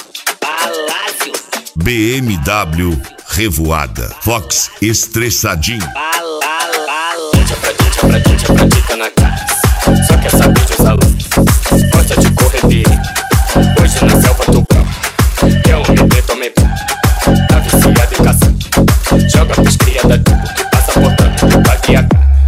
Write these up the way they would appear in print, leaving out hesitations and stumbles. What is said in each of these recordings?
Palácio. BMW Revoada. Fox Estressadinho. Pra dica na casa. Só quer saber de usar luz. Gosta de correr perigo. Hoje na selva do grau. Quer um bebê, tomei pão. Tá viciado em caça. Joga pros cria da tribo que passa botando pra guiar.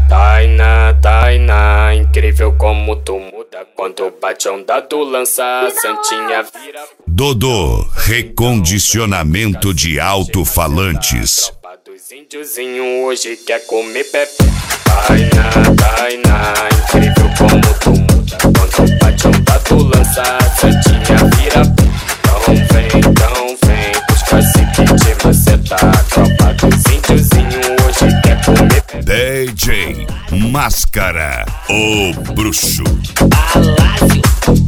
Tainá, incrível como tu muda. Quando bate a onda do lança, a santinha vira. Dodô, recondicionamento de alto-falantes. Tropa dos índiozinhos hoje quer comer pepe. Tainá, incrível como tu muda. Quando bate a onda do lança, a santinha vira. Então vem, os caciques de macetar. Tropa dos índiozinhos hoje quer comer pepe. DJ Máscara, o bruxo. Palácio.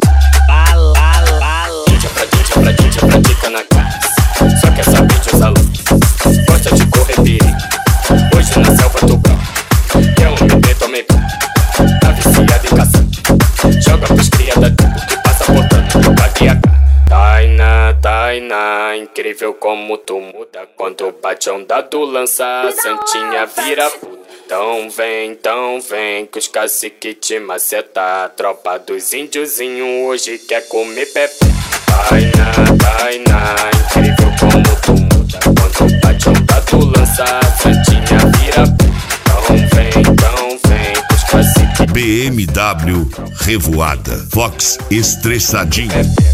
Pra dica na casa. Só quer saber de usar luz. Gosta de correr perigo. Hoje na selva do grau. Quer um bebê, tomei pão. Tá viciado em caça. Joga pros cria da tribo que passa botando pra guiar. Tainá, incrível como tu muda. Quando bate a onda do lança, a santinha vira puta. Então vem, que os caciques te macetar. Tropa dos índiozinhos hoje quer comer pepe. Tainá, incrível como tu muda. Quando bate a onda do lança, a santinha vira puta. Então vem, que os caciques BMW Revoada. Fox Estressadinho.